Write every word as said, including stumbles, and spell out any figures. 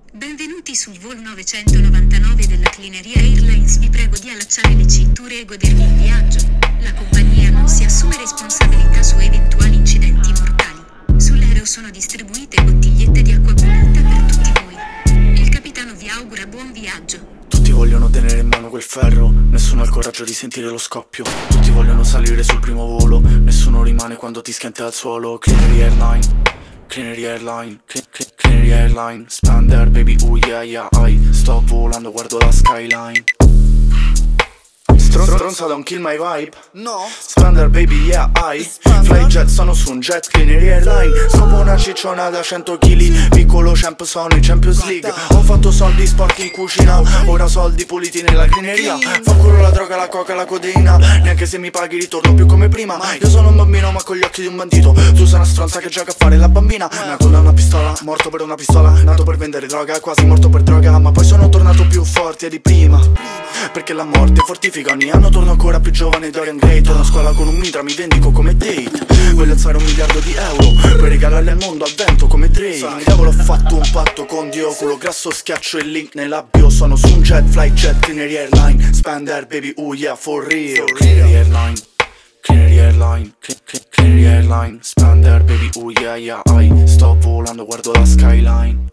Benvenuti sul volo novecentonovantanove della Cleaneria Airlines, vi prego di allacciare le cinture e godervi il viaggio. La compagnia non si assume responsabilità su eventuali incidenti mortali. Sull'aereo sono distribuite bottigliette di acqua pulita per tutti voi. Il capitano vi augura buon viaggio. Tutti vogliono tenere in mano quel ferro, nessuno ha il coraggio di sentire lo scoppio. Tutti vogliono salire sul primo volo, nessuno rimane quando ti schianti al suolo. Cleaneria Airline, Cleaneria Airline, Cleaneria Airline, Spander baby, ooh yeah yeah, I sto volando, guardo la skyline. Stron stronza don't kill my vibe. No. Spander baby yeah I Fly jet, sono su un jet, Cleaneria Airline. Scopo una cicciona da cento chili. Piccolo champ, sono in Champions League. Ho fatto soldi sporchi in cucina, ora soldi puliti nella Cleaneria. Fa culo la droga, la coca, la codeina. Neanche se mi paghi ritorno più come prima. Io sono un bambino ma con gli occhi di un bandito. Tu sei una stronza che gioca a fare la bambina. Nato da una pistola, morto per una pistola. Nato per vendere droga, quasi morto per droga. Ma poi sono tornato più forte di prima, perché la morte fortifica ogni anno. Torno ancora più giovane, Dorian Gray. Torno a scuola con un mitra, mi vendico come Tate. Voglio alzare un miliardo di euro per regalarli al mondo al vento come Drake. Il diavolo, ho fatto un patto con Dio. Culo grasso, schiaccio il link nella bio. Sono su un jet, fly jet, Cleaneria Airline. Spander baby, ooh yeah, for real. Cleaneria Airline, Cleaneria Airline, Cleaneria Airline, Spander baby, ooh yeah yeah, I sto volando, guardo la skyline.